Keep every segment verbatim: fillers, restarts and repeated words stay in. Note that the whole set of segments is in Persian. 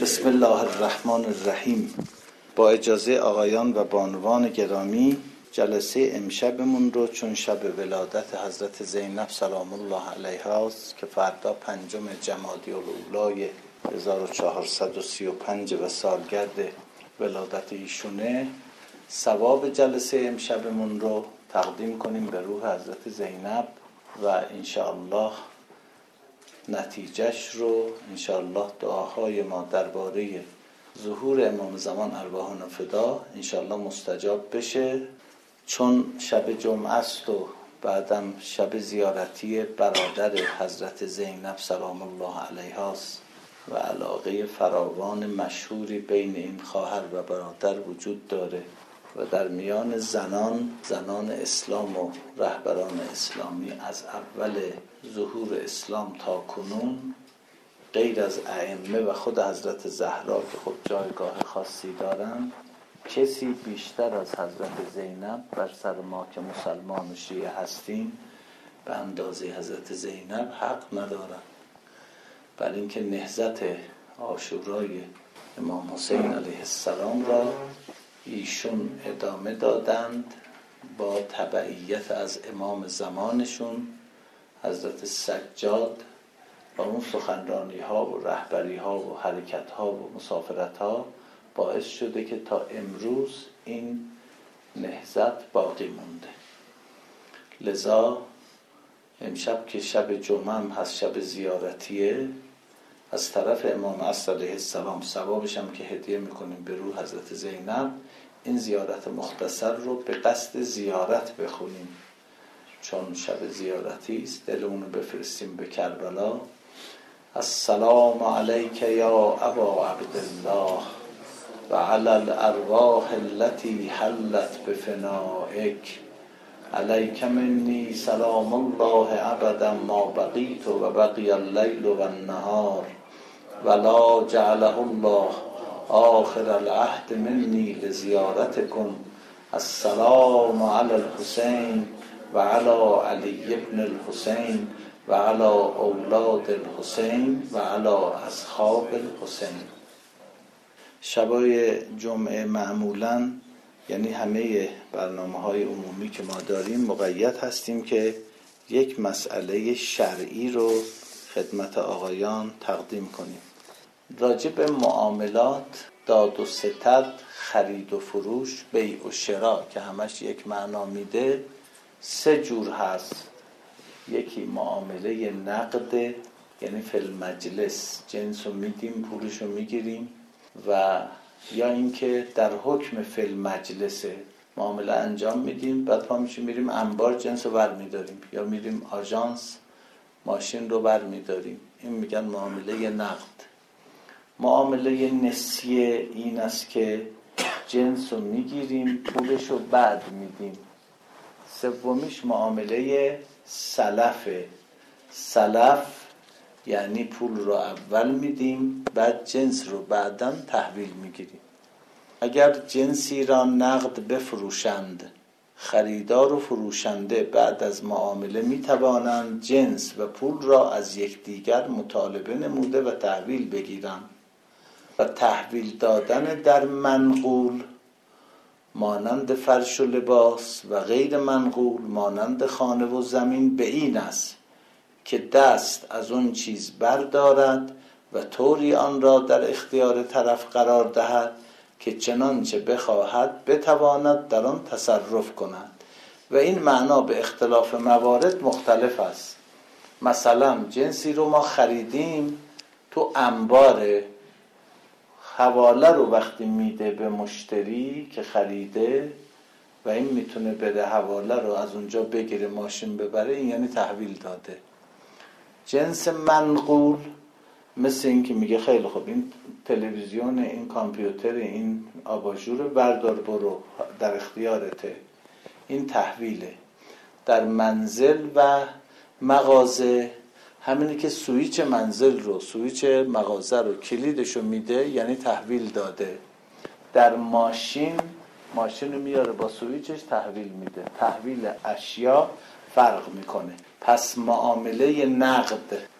بسم الله الرحمن الرحیم. با اجازه آقایان و بانوان گرامی، جلسه امشبمون رو چون شب ولادت حضرت زینب سلام الله علیها است که فردا پنجم جمادی الاولی هزار و چهارصد و سی و پنج و سالگرد ولادت ایشونه، ثواب جلسه امشبمون رو تقدیم کنیم به روح حضرت زینب و انشاءالله نتیجهش رو انشاءالله دعاهای ما درباره ظهور امام زمان ارواحنا فدا انشاءالله مستجاب بشه. چون شب جمعه است و بعدم شب زیارتی برادر حضرت زینب سلام الله علیها است و علاقه فراوان مشهوری بین این خواهر و برادر وجود داره و در میان زنان زنان اسلام و رهبران اسلامی از اول ظهور اسلام تا کنون غیر از ائمه و خود حضرت زهرا که خب جایگاه خاصی دارند، کسی بیشتر از حضرت زینب بر سر ما که مسلمان و شیعه هستیم به اندازه حضرت زینب حق ندارند. بر اینکه نهضت عاشورای امام حسین علیه السلام را ایشون ادامه دادند با تبعیت از امام زمانشون حضرت سجاد و اون سخنرانی ها و رهبری ها و حرکت ها و مسافرت ها باعث شده که تا امروز این نهضت باقی مونده. لذا امشب که شب جمعه هم هست، شب زیارتیه، از طرف امام عصر علیه السلام ثوابش هم که هدیه میکنیم به روح حضرت زینب، این زیارت مختصر رو به قصد زیارت بخونیم چون شب زیارتی است. دلمون رو بفرستیم به کربلا. السلام علیک یا ابا عبدالله و علی الارواح التي حلت بفنائک، علیک منی سلام الله ابدا ما بقیت و بقی اللیل و النهار ولا جعله الله آخر العهد منی لزیارتکم. السلام علی الحسین و علی علی ابن الحسین و علی اولاد الحسین و علی اصحاب الحسین. شبای جمعه معمولاً یعنی همه برنامه‌های عمومی که ما داریم مقید هستیم که یک مسئله شرعی رو خدمت آقایان تقدیم کنیم. راجع به معاملات، داد و ستد، خرید و فروش، بیع و شراء که همش یک معنا میده، سه جور هست. یکی معامله نقد، یعنی فی المجلس جنس رو میدیم پولش رو میگیریم، و یا اینکه در حکم فی المجلس معامله انجام میدیم بعد پا میشیم میریم انبار جنس رو بر میداریم یا میریم آژانس ماشین رو بر میداریم. این میگن معامله نقد. معامله نسیه این است که جنس رو میگیریم پولش رو بعد میدیم. سومیش معامله سلفه. سلف یعنی پول رو اول میدیم بعد جنس رو بعداً تحویل میگیریم. اگر جنسی را نقد بفروشند، خریدار و فروشنده بعد از معامله میتوانند جنس و پول را از یکدیگر مطالبه نموده و تحویل بگیرند. و تحویل دادن در منقول مانند فرش و لباس و غیر منقول مانند خانه و زمین به این است که دست از اون چیز بردارد و طوری آن را در اختیار طرف قرار دهد که چنانچه بخواهد بتواند در آن تصرف کند. و این معنا به اختلاف موارد مختلف است. مثلا جنسی رو ما خریدیم تو انبار، حواله رو وقتی میده به مشتری که خریده و این میتونه بده حواله رو از اونجا بگیره ماشین ببره، این یعنی تحویل داده. جنس منقول مثل این که میگه خیلی خوب این تلویزیون، این کامپیوتر، این آباژور بردار برو در اختیارته، این تحویله. در منزل و مغازه همینی که سویچ منزل رو، سویچ مغازه رو، کلیدشو میده یعنی تحویل داده. در ماشین ماشین رو میاره با سویچش تحویل میده. تحویل اشیا فرق میکنه. پس معامله نقد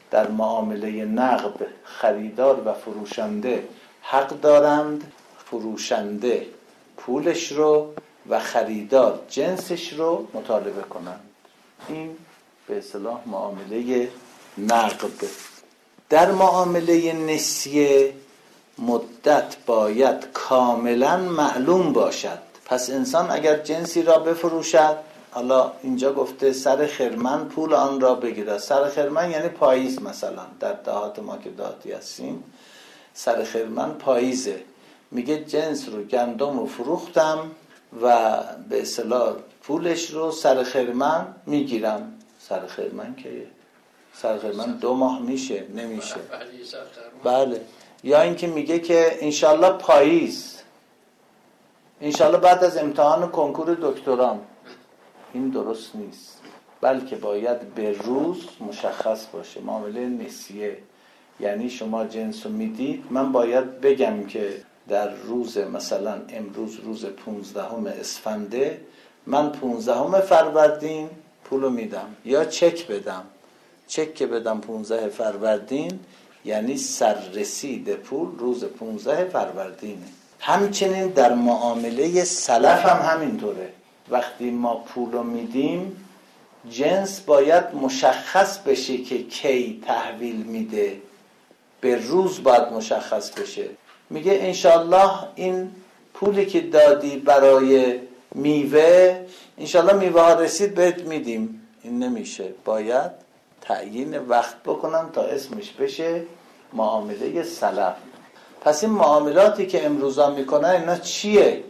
در معامله نقد خریدار و فروشنده حق دارند فروشنده پولش رو و خریدار جنسش رو مطالبه کنند. این به اصطلاح معامله نقد. در معامله نسیه مدت باید کاملا معلوم باشد. پس انسان اگر جنسی را بفروشد، حالا اینجا گفته سر خرمن پول آن را بگیرد. سر خرمن یعنی پاییز، مثلا در دهات ما که دهاتی هستیم سر خرمن پاییزه، میگه جنس رو گندم رو فروختم و به اصطلاح پولش رو سر خرمن میگیرم. سر خرمن که سر خرمن دو ماه میشه نمیشه. بله. یا اینکه میگه که انشالله پاییز، انشالله بعد از امتحان کنکور دکترام. این درست نیست، بلکه باید به روز مشخص باشه. معامله نسیه یعنی شما جنس رو میدید، من باید بگم که در روز مثلا امروز روز پونزدهم اسفنده، من پونزدهم فروردین پولو میدم، یا چک بدم. چک که بدم پونزده فروردین یعنی سررسید پول روز پونزده فروردینه. همچنین در معامله سلف هم همینطوره. وقتی ما پولو میدیم جنس باید مشخص بشه که کی تحویل میده، به روز باید مشخص بشه. میگه انشالله این پولی که دادی برای میوه، انشالله میوه ها رسید بهت میدیم. این نمیشه، باید تعیین وقت بکنم تا اسمش بشه معامله سلف. پس این معاملاتی که امروزا میکنن اینا چیه؟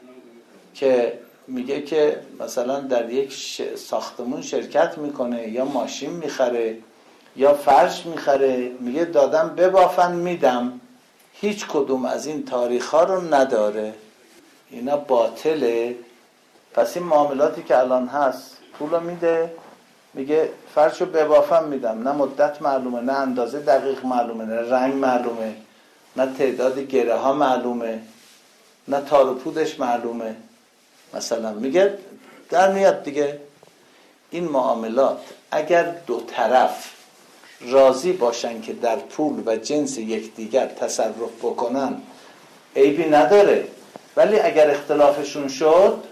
که میگه که مثلا در یک ساختمون شرکت میکنه یا ماشین میخره یا فرش میخره، میگه دادم ببافن میدم. هیچ کدوم از این تاریخ ها رو نداره، اینا باطله. پس این معاملاتی که الان هست پولو میده، میگه فرشو ببافم میدم، نه مدت معلومه، نه اندازه دقیق معلومه، نه رنگ معلومه، نه تعداد گره ها معلومه، نه تار و پودش معلومه. مثلا میگه در میاد دیگه. این معاملات اگر دو طرف راضی باشن که در پول و جنس یکدیگر تصرف بکنن عیبی نداره، ولی اگر اختلافشون شد،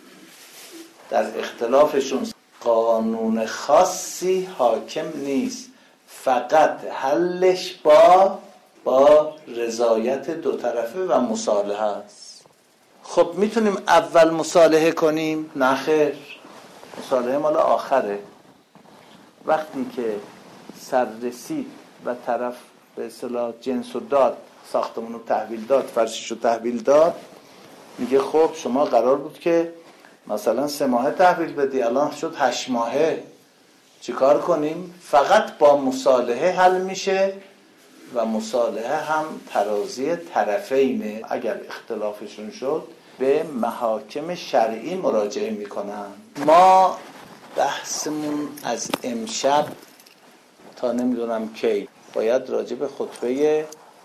در اختلافشون قانون خاصی حاکم نیست، فقط حلش با با رضایت دو طرفه و مصالحه است. خب میتونیم اول مصالحه کنیم؟ نه خیر، مصالحه مال آخره. وقتی که سر رسید و طرف به اصطلاح جنس رو داد، ساختمون رو تحویل داد، فرشش رو تحویل داد، میگه خب شما قرار بود که مثلا سه ماهه تحویل بدی، الان شد هشت ماهه، چیکار کنیم؟ فقط با مصالحه حل میشه و مصالحه هم ترازی طرفینه. اگر اختلافشون شد به محاکم شرعی مراجعه میکنن. ما بحثمون از امشب تا نمیدونم کی باید راجع به خطبه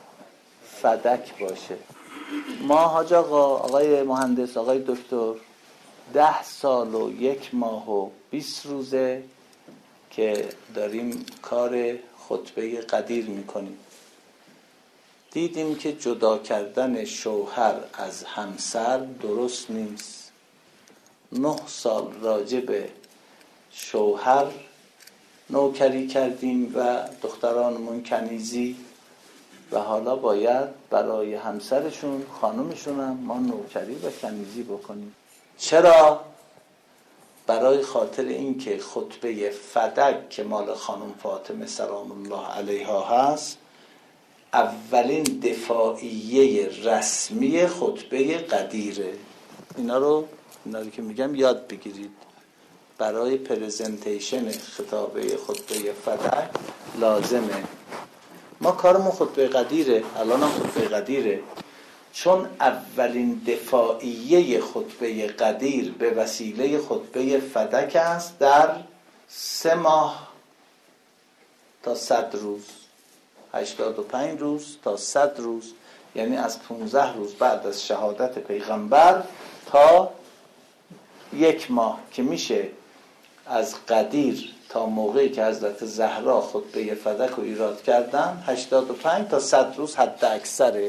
فدک باشه. ما حاج آقا، آقای مهندس، آقای دکتر، ده سال و یک ماه و بیست روزه که داریم کار خطبه قدیر میکنیم. دیدیم که جدا کردن شوهر از همسر درست نیست. نه سال راجع به شوهر نوکری کردیم و دخترانمون کنیزی، و حالا باید برای همسرشون، خانمشون هم ما نوکری و کنیزی بکنیم. چرا؟ برای خاطر اینکه خطبه فدک که مال خانم فاطمه سلام الله علیها هست، اولین دفاعیه رسمی خطبه قدیره. اینا رو اینا رو که میگم یاد بگیرید. برای پرزنتیشن خطابه خطبه فدک لازمه. ما کارمون خطبه قدیره، الان هم خطبه قدیره، چون اولین دفاعیه خطبه قدیر به وسیله خطبه فدک است در سه ماه تا صد روز، هشتاد و پنج روز تا صد روز، یعنی از پونزده روز بعد از شهادت پیغمبر تا یک ماه، که میشه از قدیر تا موقعی که حضرت زهرا خطبه فدک رو ایراد کردن هشتاد و پنج تا صد روز حد اکثره.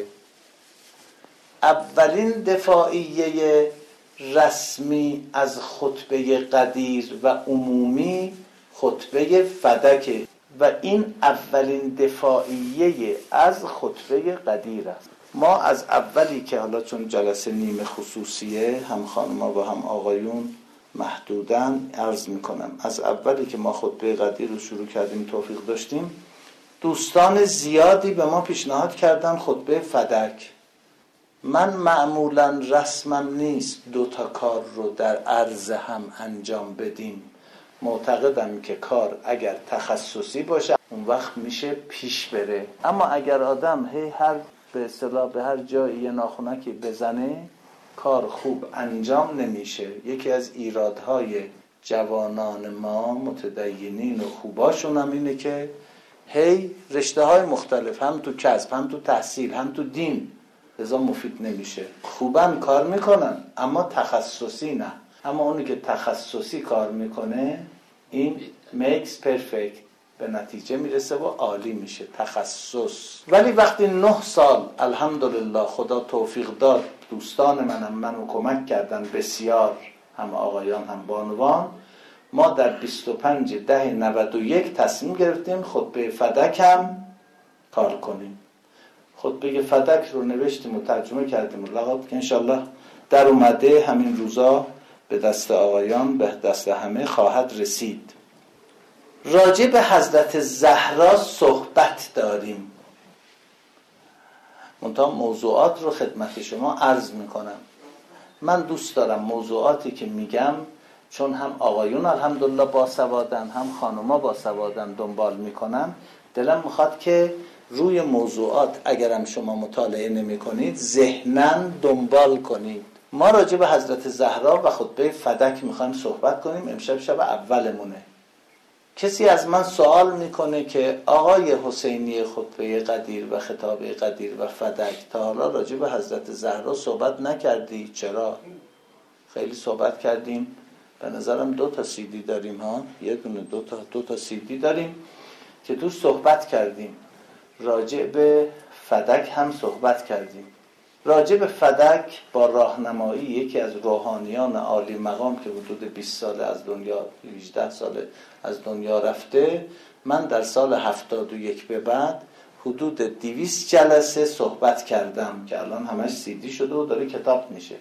اولین دفاعیه رسمی از خطبه قدیر و عمومی خطبه فدک و این اولین دفاعیه از خطبه قدیر است. ما از اولی که حالا چون جلسه نیمه خصوصیه هم خانم‌ها و هم آقایون محدودن عرض میکنم، از اولی که ما خطبه قدیر رو شروع کردیم توفیق داشتیم، دوستان زیادی به ما پیشنهاد کردن خطبه فدک. من معمولا رسمم نیست دو تا کار رو در عرض هم انجام بدیم. معتقدم که کار اگر تخصصی باشه اون وقت میشه پیش بره، اما اگر آدم هی هر به اصطلاح به هر جایی یه ناخونکی بزنه کار خوب انجام نمیشه. یکی از ایرادهای جوانان ما متدینین و خوباشون هم اینه که هی رشته های مختلف، هم تو کسب هم تو تحصیل هم تو دین، لذا مفید نمیشه. خوبن کار میکنن اما تخصصی نه. اما اونی که تخصصی کار میکنه این makes perfect، به نتیجه میرسه و عالی میشه تخصص. ولی وقتی نه سال الحمدلله خدا توفیق داد، دوستان منم منو کمک کردن بسیار، هم آقایان هم بانوان، ما در بیست و پنج ده نود و یک تصمیم گرفتیم خطبه فدک هم کار کنیم. خطبه فدک رو نوشتیم و ترجمه کردیم و لغات که انشالله در اومده همین روزا به دست آقایان به دست همه خواهد رسید. راجع به حضرت زهرا صحبت داریم، منتها موضوعات رو خدمت شما عرض میکنم. من دوست دارم موضوعاتی که میگم، چون هم آقایون الحمدلله باسوادن هم خانوما باسوادن دنبال میکنن، دلم میخواد که روی موضوعات اگرم شما مطالعه نمی کنید ذهناً دنبال کنید. ما راجع به حضرت زهرا و خطبه فدک میخوایم صحبت کنیم. امشب شب اولمونه. کسی از من سوال میکنه که آقای حسینی خطبه قدیر و خطابه قدیر و فدک تا حالا راجع به حضرت زهرا صحبت نکردی؟ چرا؟ خیلی صحبت کردیم. به نظرم دو تا سی دی داریم ها، یه دونه دو تا دو تا سی دی داریم که تو صحبت کردیم. راجع به فدک هم صحبت کردیم. راجع به فدک با راهنمایی یکی از روحانیان عالی مقام که حدود بیست سال از دنیا، هجده سال از دنیا رفته، من در سال هفتاد و یک به بعد حدود دویست جلسه صحبت کردم که الان همش سی دی شده و داره کتاب میشه.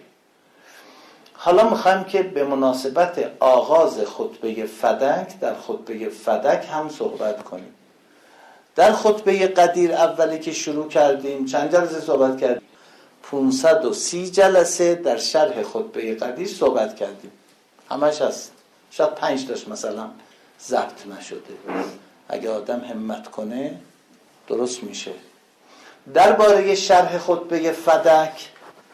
حالا میخوایم که به مناسبت آغاز خطبه فدک در خطبه فدک هم صحبت کنیم. در خطبه قدیر اولی که شروع کردیم چند جلسه صحبت کردیم؟ پانصد و سی جلسه در شرح خطبه قدیر صحبت کردیم. همش هست، شاید پنج تاش مثلا ضبط نشده. اگه آدم همت کنه درست میشه. درباره شرح خطبه فدک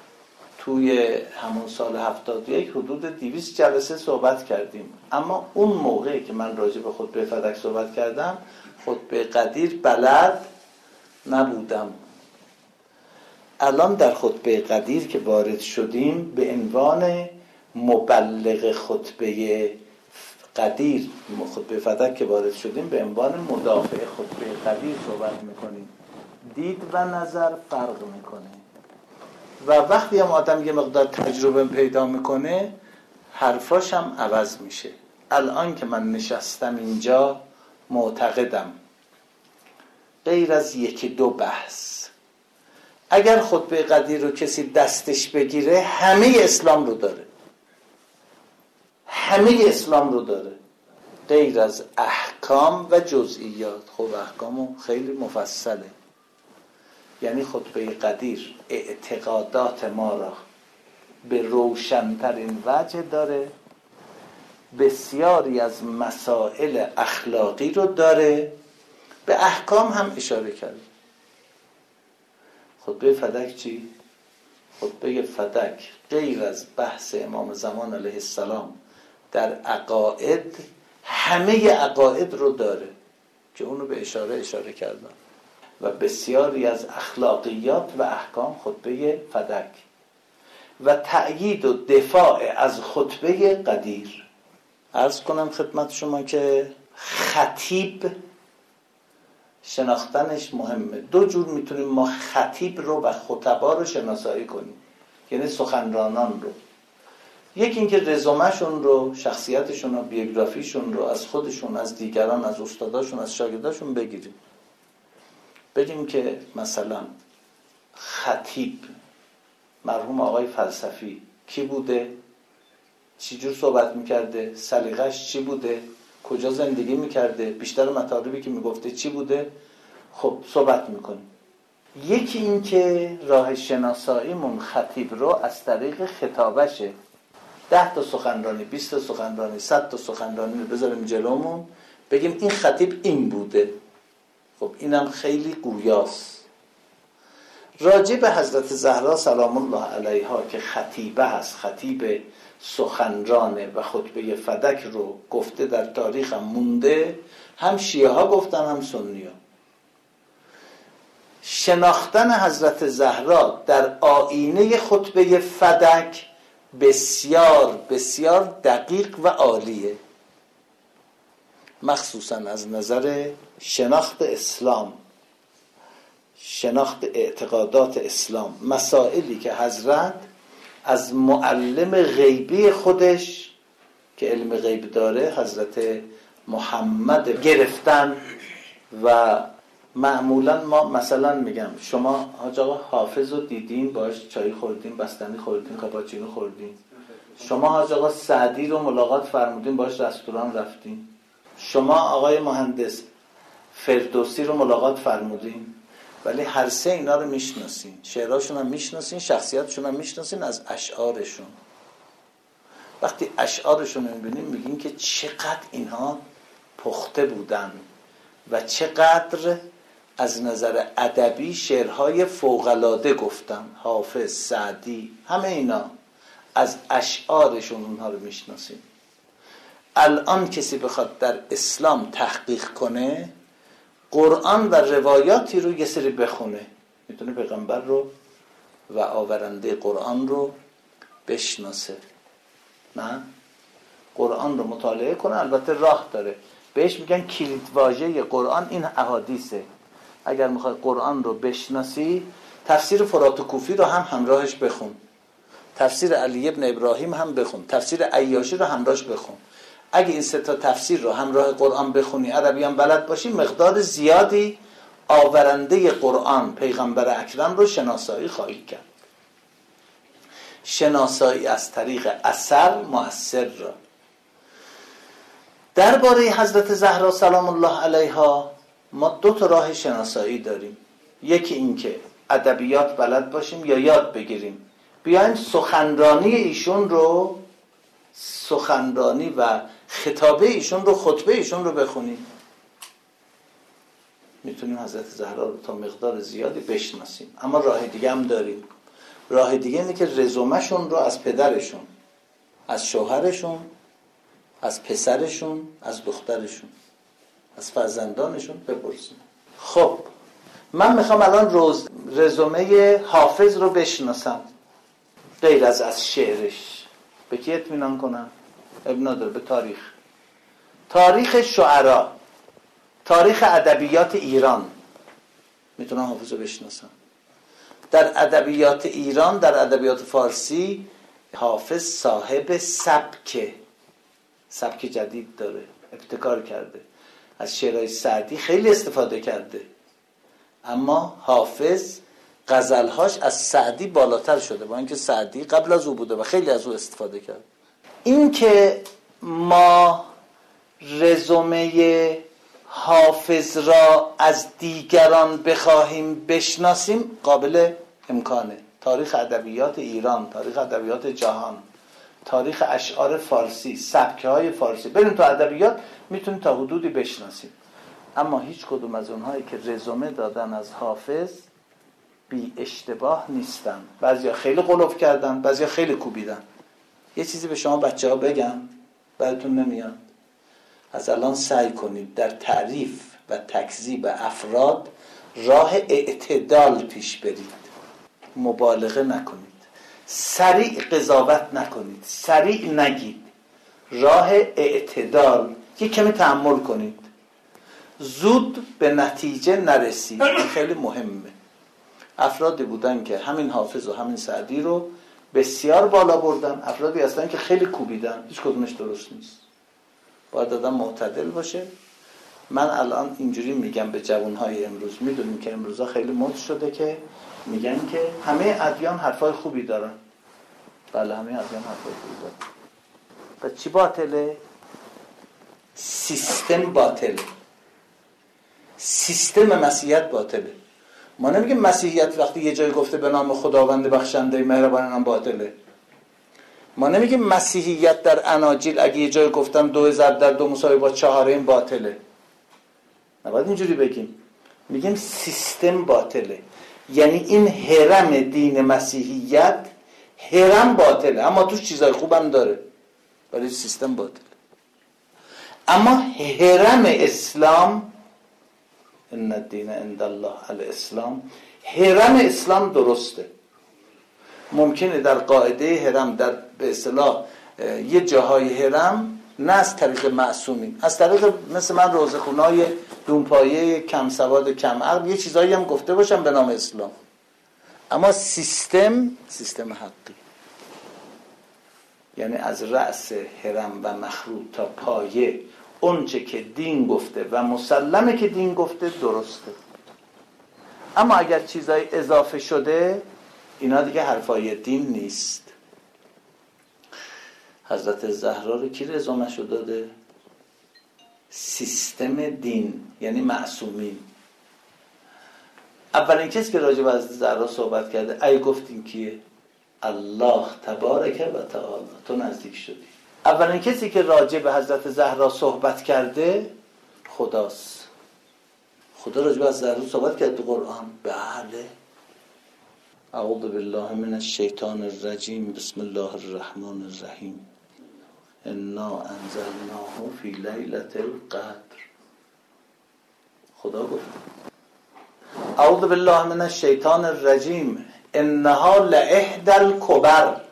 توی همون سال هفتاد و یک حدود دویست جلسه صحبت کردیم. اما اون موقعی که من راجع به خطبه فدک صحبت کردم خطبه قدیر بلد نبودم. الان در خطبه قدیر که وارد شدیم به عنوان مبلغ خطبه قدیر، خطبه فدک که وارد شدیم به عنوان مدافع خطبه قدیر صحبت میکنیم. دید و نظر فرق میکنه و وقتی هم آدم یه مقدار تجربه پیدا میکنه حرفاش هم عوض میشه. الان که من نشستم اینجا معتقدم غیر از یکی دو بحث اگر خطبه قدیر رو کسی دستش بگیره همه اسلام رو داره، همه اسلام رو داره غیر از احکام و جزئیات. خب احکامو خیلی مفصله، یعنی خطبه قدیر اعتقادات ما را به روشن‌ترین وجه داره، بسیاری از مسائل اخلاقی رو داره، به احکام هم اشاره کرده. خطبه فدک چی؟ خطبه فدک غیر از بحث امام زمان علیه السلام در عقاید همه عقاید رو داره که اونو به اشاره اشاره کردن و بسیاری از اخلاقیات و احکام خطبه فدک و تأیید و دفاع از خطبه قدیر. عرض کنم خدمت شما که خطیب شناختنش مهمه. دو جور میتونیم ما خطیب رو و خطبا رو شناسایی کنیم، یعنی سخنرانان رو. یکی اینکه رزومهشون رو، شخصیتشون رو، بیوگرافیشون رو از خودشون، از دیگران، از استاداشون، از شاگرداشون بگیریم. بگیم که مثلا خطیب مرحوم آقای فلسفی کی بوده، چی جور صحبت میکرده، سلیقه‌اش چی بوده، کجا زندگی میکرده، بیشتر مطالبی که میگفته چی بوده. خب صحبت میکنیم. یکی این که راه شناساییمون خطیب رو از طریق خطابشه. ده تا سخنرانی، بیست تا سخنرانی، صد تا سخنرانی رو بذاریم جلومون، بگیم این خطیب این بوده. خب اینم خیلی گویاست. راجع به حضرت زهرا سلام الله علیها که خطیبه هست، خطیب سخنرانه و خطبه فدک رو گفته در تاریخ هم مونده، هم شیعه ها گفتن هم سنی ها. شناختن حضرت زهرا در آیینه خطبه فدک بسیار بسیار دقیق و عالیه، مخصوصا از نظر شناخت اسلام، شناخت اعتقادات اسلام، مسائلی که حضرت از معلم غیبی خودش که علم غیب داره، حضرت محمد، گرفتن. و معمولا ما مثلا میگم شما حاج آقا حافظ رو دیدین، باش چای خوردین، بستنی خوردین، کاپاچینو خوردین. شما حاج آقا سعدی رو ملاقات فرمودین، باش رستوران رفتین. شما آقای مهندس فردوسی رو ملاقات فرمودین. ولی هر سه اینا رو میشناسین، شعرهاشون هم میشناسین، شخصیتشون هم میشناسین از اشعارشون. وقتی اشعارشون رو میبینین میگین که چقدر اینها پخته بودن و چقدر از نظر ادبی شعرهای فوق‌العاده گفتن. حافظ، سعدی، همه اینا از اشعارشون اونها رو میشناسین. الان کسی بخواد در اسلام تحقیق کنه، قرآن و روایاتی رو یه سری بخونه، میتونه پیغمبر رو و آورنده قرآن رو بشناسه. نه؟ قرآن رو مطالعه کنه، البته راه داره. بهش میگن کلیدواژه قرآن این احادیثه. اگر میخوای قرآن رو بشناسی، تفسیر فرات و کوفی رو هم همراهش بخون، تفسیر علی ابن ابراهیم هم بخون، تفسیر عیاشی رو همراهش بخون. اگه این سه تا تفسیر رو همراه قرآن بخونی، عربی هم بلد باشی، مقدار زیادی آورنده قرآن پیغمبر اکرم رو شناسایی خواهی کرد. شناسایی از طریق اثر مؤثر را. درباره حضرت زهرا سلام الله علیها ما دو تا راه شناسایی داریم. یکی این که ادبیات بلد باشیم یا یاد بگیریم، بیایم سخنرانی ایشون رو، سخنرانی و خطابه ایشون رو، خطبه ایشون رو بخونیم. میتونیم حضرت زهرا رو تا مقدار زیادی بشناسیم. اما راه دیگه هم داریم. راه دیگه اینه که رزومه‌شون رو از پدرشون، از شوهرشون، از پسرشون، از دخترشون، از فرزندانشون بپرسیم. خب من میخوام الان روز رزومه حافظ رو بشناسم، غیر از از شعرش. به کی اطمینان کنم؟ ابن نداره. به تاریخ، تاریخ شعرا، تاریخ ادبیات ایران میتونم حافظ رو بشناسم. در ادبیات ایران، در ادبیات فارسی، حافظ صاحب سبک سبک جدید داره، ابتکار کرده. از شعرهای سعدی خیلی استفاده کرده، اما حافظ غزلهاش از سعدی بالاتر شده، با اینکه سعدی قبل از او بوده و خیلی از او استفاده کرد. این که ما رزومه حافظ را از دیگران بخواهیم بشناسیم قابل امکانه. تاریخ ادبیات ایران، تاریخ ادبیات جهان، تاریخ اشعار فارسی، سبکه‌های فارسی، بریم تو ادبیات میتونیم تا حدودی بشناسیم. اما هیچ کدوم از اونهایی که رزومه دادن از حافظ بی اشتباه نیستن. بعضیا خیلی غلوف کردن، بعضیا خیلی کوبیدن. یه چیزی به شما بچه‌ها بگم، براتون نمیاد. از الان سعی کنید در تعریف و تکذیب افراد راه اعتدال پیش برید. مبالغه نکنید، سریع قضاوت نکنید، سریع نگید. راه اعتدال، یه کمی تحمل کنید، زود به نتیجه نرسید. این خیلی مهمه. افرادی بودن که همین حافظ و همین سعدی رو بسیار بالا بردن، افرادی هستن که خیلی کوبیدن، هیچ کدومش درست نیست. باید آدم معتدل باشه. من الان اینجوری میگم به جوانهای امروز، میدونیم که امروزا خیلی مد شده که میگن که همه ادیان حرفای خوبی دارن. بله، همه ادیان حرفای خوبی دارن. و چی باطله؟ سیستم باطله. سیستم مسیحیت باطله. ما نمیگیم مسیحیت وقتی یه جای گفته به نام خداوند بخشنده مهربان هم باطله. ما نمیگیم مسیحیت در اناجیل اگه یه جای گفتم دو ضرب در دو مساوی با چهار این باطله. نباید اینجوری بگیم. میگیم سیستم باطله. یعنی این هرم دین مسیحیت هرم باطله، اما توش چیزای خوبم داره، ولی سیستم باطله. اما هرم اسلام، ان الدین عند الله الاسلام، هرم اسلام درسته. ممکنه در قاعده هرم، در به اصطلاح یه جاهای هرم، نه از طریق معصومین، از طریق مثل من روزخونای دونپایه کم سواد کم عقل یه چیزایی هم گفته باشم به نام اسلام، اما سیستم سیستم حقی، یعنی از رأس هرم و مخروط تا پایه اونچه که دین گفته و مسلمه که دین گفته درسته. اما اگر چیزای اضافه شده، اینا دیگه حرفای دین نیست. حضرت زهرا رو کی رزومشو داده؟ سیستم دین، یعنی معصومین. اولین کسی که راجع به حضرت زهرا صحبت کرده، ای گفتین کیه؟ الله تبارک و تعالی، تو نزدیک شدی. اولین کسی که راجع به حضرت زهرا صحبت کرده خداست. خدا راجع به حضرت زهرا صحبت کرد تو قرآن؟ بله. اعوذ بالله من الشیطان الرجیم، بسم الله الرحمن الرحیم، انا انزلناه فی لیلة القدر. خدا گفت اعوذ بالله من الشیطان الرجیم، انها لاحدی الکبر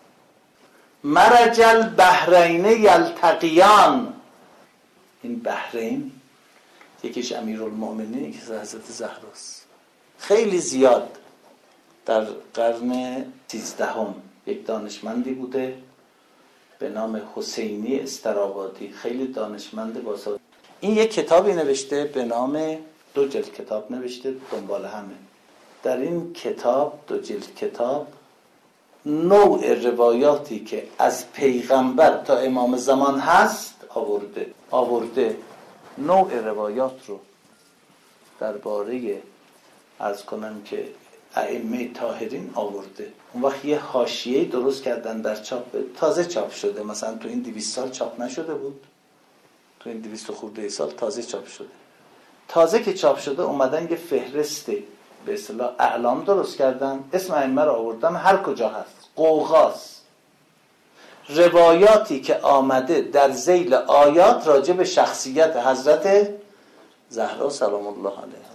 مرج البحرین یلتقیان. این بحرین یکیش امیرالمؤمنین، یکیش حضرت زهراست. خیلی زیاد در قرن سیزدهم یک دانشمندی بوده به نام حسینی استرابادی، خیلی دانشمند باسا. این یک کتابی نوشته به نام، دو جلد کتاب نوشته دنبال همه. در این کتاب، دو جلد کتاب، نوع روایاتی که از پیغمبر تا امام زمان هست آورده آورده نوع روایات رو درباره عرض کنم که ائمه طاهرین آورده. اون وقت یه حاشیه درست کردن در چاپ، تازه چاپ شده، مثلا تو این دویست سال چاپ نشده بود، تو این دویست خورده سال تازه چاپ شده. تازه که چاپ شده اومدن یه فهرست به اصطلاح اعلام درست کردن، اسم ائمه رو آوردن، هر کجا هست قوقاست. روایاتی که آمده در ذیل آیات راجع به شخصیت حضرت زهرا سلام الله علیها،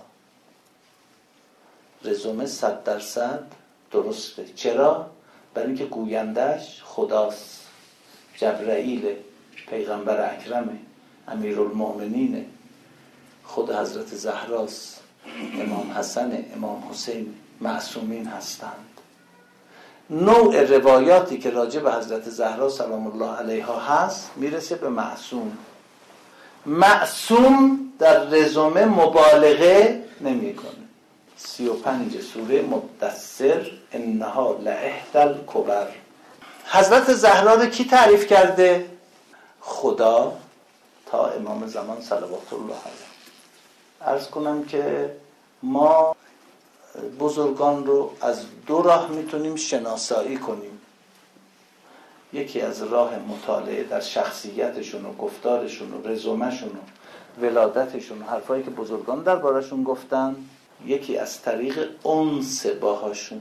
رزومه صد درصد درسته. چرا؟ برای اینکه گویندش خداست، جبرائیل، پیغمبر اکرمه، امیرالمؤمنینه، خود حضرت زهراست، امام حسن، امام حسین، معصومین هستند. نوع روایاتی که راجع به حضرت زهرا سلام الله علیها هست میرسه به معصوم. معصوم در رزومه مبالغه نمیکنه. سی و پنج سوره مدثر، انها لاحدی الکبر. حضرت زهرا رو کی تعریف کرده؟ خدا تا امام زمان صلوات الله علیه. عرض کنم که ما بزرگان رو از دو راه میتونیم شناسایی کنیم. یکی از راه مطالعه در شخصیتشون و گفتارشون و رزومهشون و ولادتشون و حرفایی که بزرگان دربارشون گفتن، یکی از طریق انس باهاشون.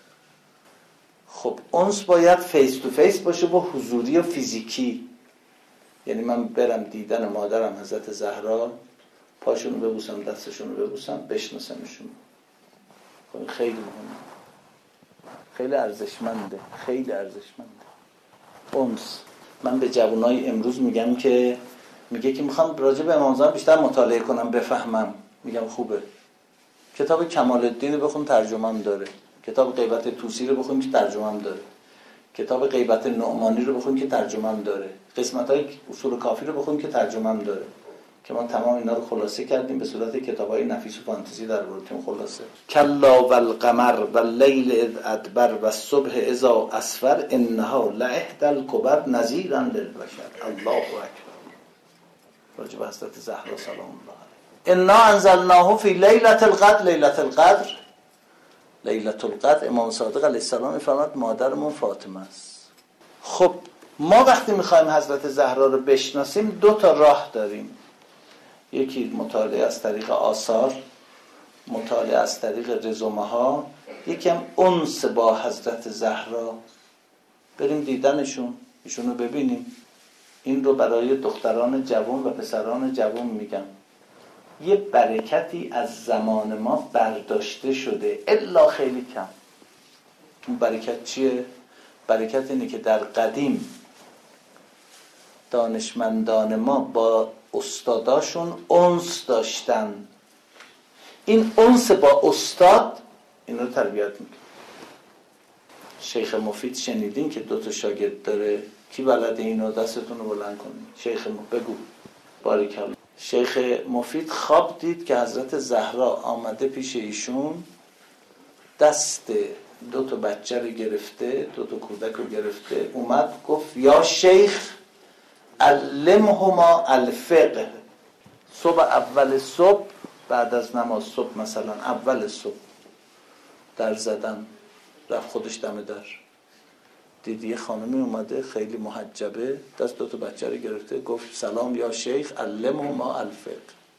خب انس باید فیس تو فیس باشه، با حضوری و فیزیکی. یعنی من برم دیدن مادرم حضرت زهرا، پاشونو ببوسم، دستشونو ببوسم، بشناسمشون. خب خیلی مهمه، خیلی ارزشمنده، خیلی ارزشمنده انس. من به جوانای امروز میگم که میگه که میخوام راجع به امام زمان بیشتر مطالعه کنم بفهمم. میگم خوبه. کتاب کمال الدین رو بخون، ترجمه هم داره. کتاب غیبت طوسی رو بخون که ترجمه هم داره. کتاب غیبت نعمانی رو بخون که ترجمه هم داره. قسمت‌های اصول کافی رو بخون که ترجمه هم داره. که ما تمام اینا رو خلاصه کردیم به صورت کتاب‌های نفیس و فانتزی در بردیم خلاصه. کلا والقمر واللیل اذ ادبر والصبح اذا اسفر انها لإحدی الکبر نذیرا للبشر. الله اکبر. راجع به حضرت زهرا سلام الله علیها. انا انزلناه فی لیلة القدر. لیلة القدر، لیلة القدر امام صادق علیه السلام می‌فرماد مادرمون فاطمه است. خب ما وقتی می‌خوایم حضرت زهرا رو بشناسیم دو تا راه داریم. یکی مطالعه از طریق آثار، مطالعه از طریق رزومه ها، یکی هم انس با حضرت زهرا، بریم دیدنشون، ایشون رو ببینیم. این رو برای دختران جوان و پسران جوان میگم. یه برکتی از زمان ما برداشته شده الا خیلی کم. اون برکت چیه؟ برکت اینه که در قدیم دانشمندان ما با استاداشون انس داشتن. این انس با استاد این رو تربیت میکنه. شیخ مفید شنیدین که دو تا شاگرد داره؟ کی بلده اینو؟ دستتون رو بلند کنید. شیخ مفید بگو. باریکالله. شیخ مفید خواب دید که حضرت زهرا آمده پیش ایشون، دست دو تا بچه رو گرفته، دو تا کودک رو گرفته، اومد گفت یا شیخ علمهما الفقه. صبح اول صبح بعد از نماز صبح مثلا اول صبح در زدن، رفت خودش دم در، دیدی یه خانمی اومده خیلی محجبه، دست دو تا بچه رو گرفته، گفت سلام یا شیخ علمهما الفقه.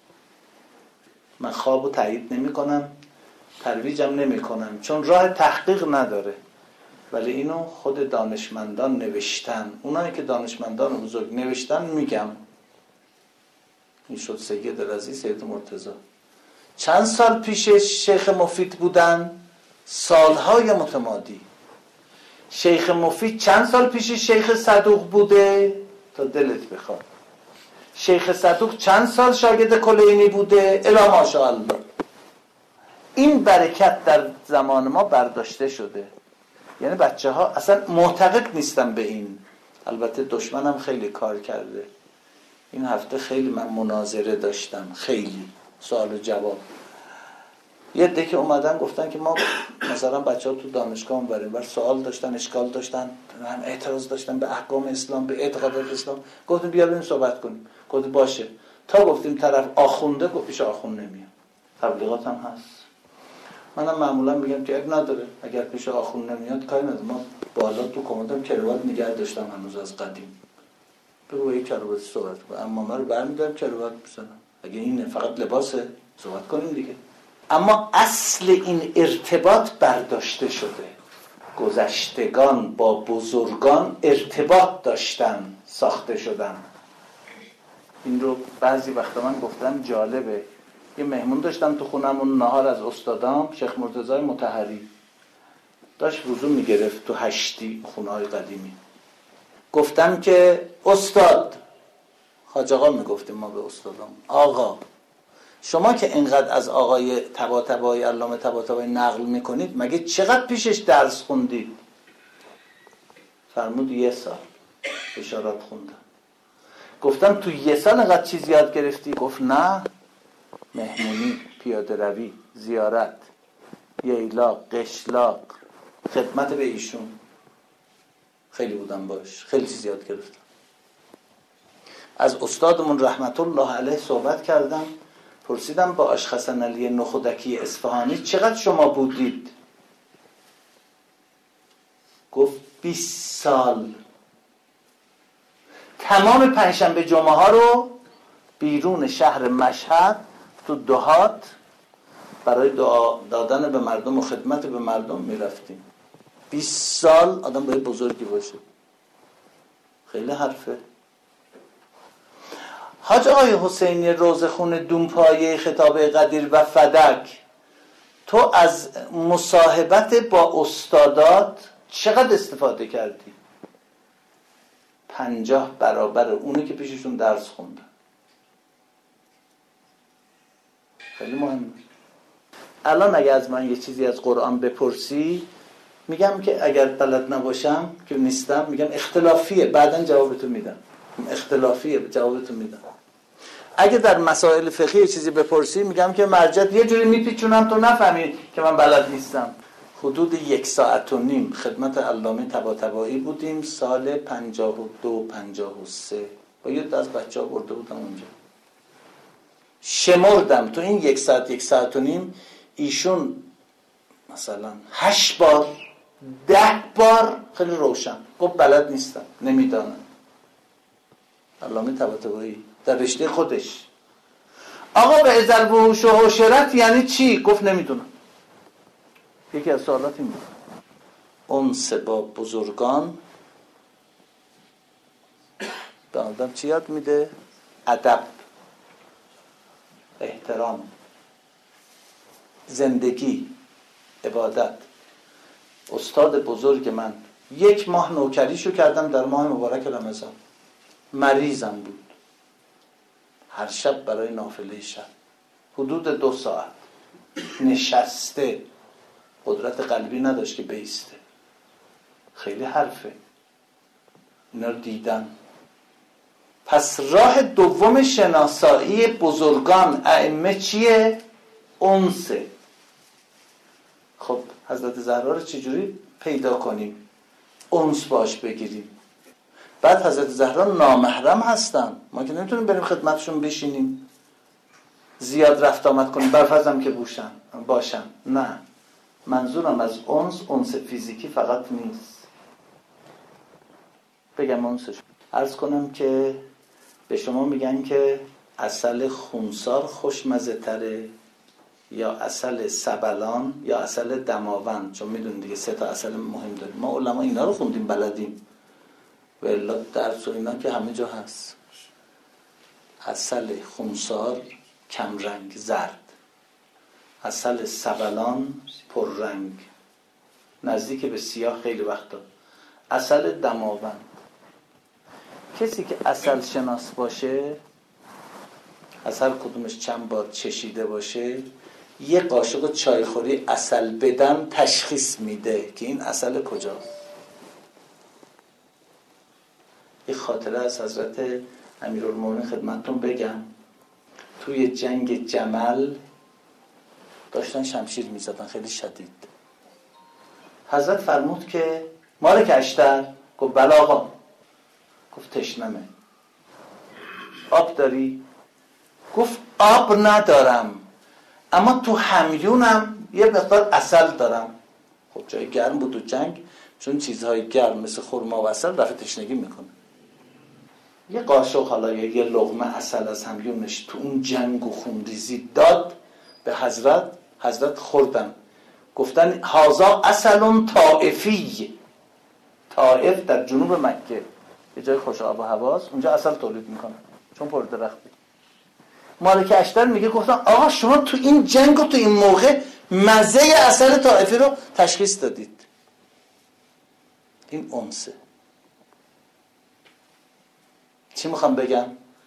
من خوابو تایید نمی کنم، ترویجم نمی کنم، چون راه تحقیق نداره، ولی اینو خود دانشمندان نوشتن. اونایی که دانشمندان بزرگ نوشتن میگم. این شد سید رضی، سید مرتضی. چند سال پیش شیخ مفید بودن؟ سالهای متمادی. شیخ مفید چند سال پیش شیخ صدوق بوده؟ تا دلت بخواد. شیخ صدوق چند سال شاگرد کلینی بوده؟ الا ماشاءالله. این برکت در زمان ما برداشته شده. یعنی بچه ها اصلا معتقد نیستن به این. البته دشمنم خیلی کار کرده. این هفته خیلی من مناظره داشتم، خیلی سوال و جواب. یه دکه اومدن گفتن که ما مثلا بچه ها تو دانشگاه هم بریم بر سوال داشتن، اشکال داشتن، هم اعتراض داشتن به احکام اسلام، به اعتقادات اسلام. گفتیم بیا بریم صحبت کنیم. گفت باشه. تا گفتیم طرف آخونده، گفت پیش آخوند نمیام. تبلیغات هم هست. منم معمولا میگم که اب نداره، اگر پیش آخوند نمیاد کاری نداره. ما بالا تو کمدم کروات نگه داشتم هنوز از قدیم. بگو یک کروات صحبت کنم، اما من رو برمی‌دارم کروات می‌زنم. اگه این فقط لباسه صحبت کنیم دیگه. اما اصل این ارتباط برداشته شده. گذشتگان با بزرگان ارتباط داشتن، ساخته شدن. این رو بعضی وقتا من گفتم جالبه. یه مهمون داشتم تو خونمون، نهار از استادام شیخ مرتضی مطهری داشت وضو میگرفت تو هشتی خونه‌های قدیمی. گفتم که استاد، حاج آقا میگفتیم ما به استادام، آقا شما که اینقدر از آقای طباطبایی علامه طباطبایی نقل میکنید، مگه چقدر پیشش درس خوندید؟ فرمود یه سال اشارات خوندم. گفتم تو یه سال اینقدر چیز یاد گرفتی؟ گفت نه، مهمونی، پیاده روی، زیارت، ییلاق، قشلاق، خدمت به ایشون خیلی بودم باش، خیلی چیز یاد گرفتم. از استادمون رحمت الله علیه صحبت کردم، پرسیدم با آش حسن علی نخودکی اصفهانی چقدر شما بودید؟ گفت بیست سال. تمام پنجشنبه جمعه ها رو بیرون شهر مشهد تو دهات برای دعا دادن به مردم و خدمت به مردم میرفتیم. بیست سال آدم باید بزرگی باشه. خیلی حرفه. حاج آقای حسینی روزخون دونپایه خطاب قدیر و فدک، تو از مصاحبت با استادات چقدر استفاده کردی؟ پنجاه برابر اونی که پیششون درس خوندن. خیلی مهمه. الان اگه از من یه چیزی از قرآن بپرسی میگم که اگر بلد نباشم که نیستم میگم اختلافیه، بعداً جوابتو میدم. اختلافیه، جوابتو میدم. اگه در مسائل فقهی یه چیزی بپرسی میگم که مرجع یه جوری میپیچونم تو نفهمی که من بلد نیستم. حدود یک ساعت و نیم خدمت علامه طباطبایی بودیم سال پنجاه و دو پنجاه و سه با یه دست بچه ها برده بودم اونجا. شمردم تو این یک ساعت یک ساعت و نیم ایشون مثلا هشت بار ده بار خیلی روشن گفت بلد نیستم، نمیدانم. علامه طباطبایی در رشته خودش. آقا به ازل وحوش و حشرت یعنی چی؟ گفت نمیدونم. یکی از سوالات این بود. انس با بزرگان به آدم چی یاد میده؟ ادب، احترام، زندگی، عبادت. استاد بزرگ من یک ماه نوکریشو کردم در ماه مبارک رمضان. مریضم بود. هر شب برای نافله شب حدود دو ساعت نشسته، قدرت قلبی نداشت که بیسته. خیلی حرفه. اینا رو دیدن. پس راه دوم شناسایی بزرگان ائمه چیه؟ انسه. خب حضرت زهرا رو چجوری پیدا کنیم؟ انس باش بگیریم. بعد حضرت زهرا نامحرم هستن، ما که نمیتونیم بریم خدمتشون بشینیم زیاد رفت آمد کنیم، برفرضم که بوشن باشن. نه، منظورم از انس انس فیزیکی فقط نیست. بگم انسش عرض کنم که به شما میگن که عسل خونسار خوشمزه تره یا عسل سبلان یا عسل دماوند، چون میدونید دیگه سه تا عسل مهم داریم. ما علما اینا رو خوندیم بلدیم و الا درس و اینا که همه جا هست. عسل خونسار کم رنگ زرد، عسل سبلان پر رنگ نزدیک به سیاه خیلی وقتا، عسل دماوند. کسی که عسل شناس باشه، عسل کدومش چند بار چشیده باشه، یه قاشق چایخوری عسل بدن تشخیص میده که این عسل کجاست. یه خاطره از حضرت امیرالمومنین خدمتتون بگم. توی جنگ جمل داشتن شمشیر میزدن خیلی شدید. حضرت فرمود که مالک اشتر؟ گفت بله آقا. گفت تشنمه. آب داری؟ گفت آب ندارم اما تو همیونم یه مقدار عسل دارم. خب جای گرم بود و جنگ، چون چیزهای گرم مثل خرما و عسل دفع تشنگی میکنه. یه قاشق حالا یه لقمه عسل از همیونش تو اون جنگ و خونریزی داد به حضرت. حضرت خوردن، گفتن هازا عسل طائفی. طائف در جنوب مکه یه جای خوش آب و هواست، اونجا عسل تولید میکنن چون پر درختی. مالک اشتر میگه گفتن آقا شما تو این جنگ و تو این موقع مزه عسل طائفی رو تشخیص دادید. این انسه. چی میخوام بگم؟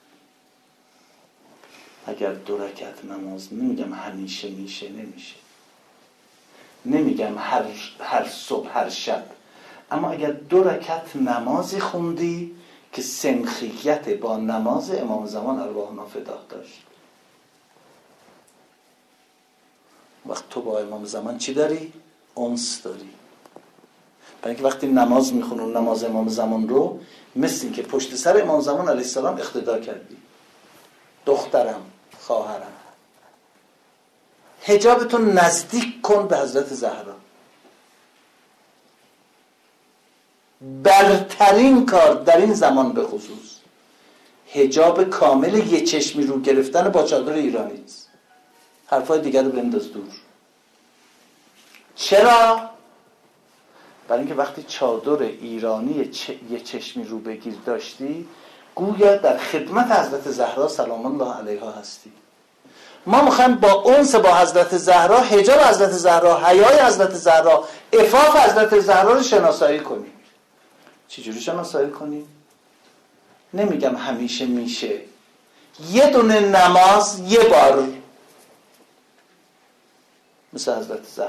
اگر دو رکعت نماز، نمیگم همیشه میشه، نمیشه، نمیگم هر هر صبح هر شب، اما اگر دو رکعت نمازی خوندی که سنخیت با نماز امام زمان ارواحنا فداه داشت، وقت تو با امام زمان چی داری؟ انس داری. برای اینکه وقتی نماز میخونون نماز امام زمان رو مثل این که پشت سر امام زمان علیه السلام اقتدا کردی. دخترم، خواهرم، حجابتون نزدیک کن به حضرت زهرا. برترین کار در این زمان به خصوص حجاب کامل یه چشمی رو گرفتن با چادر ایرانی است. حرفای دیگر رو بنداز دور. چرا؟ برای اینکه وقتی چادر ایرانی چ... یه چشمی رو بگیر داشتی، گویا در خدمت حضرت زهرا سلام الله علیها هستی. ما میخوایم با انس با حضرت زهرا، حجاب حضرت زهرا، حیای حضرت زهرا، عفاف حضرت زهرا رو شناسایی کنیم. چجوری شناسایی کنیم؟ نمیگم همیشه میشه. یه دونه نماز یه بار مثل حضرت زهرا.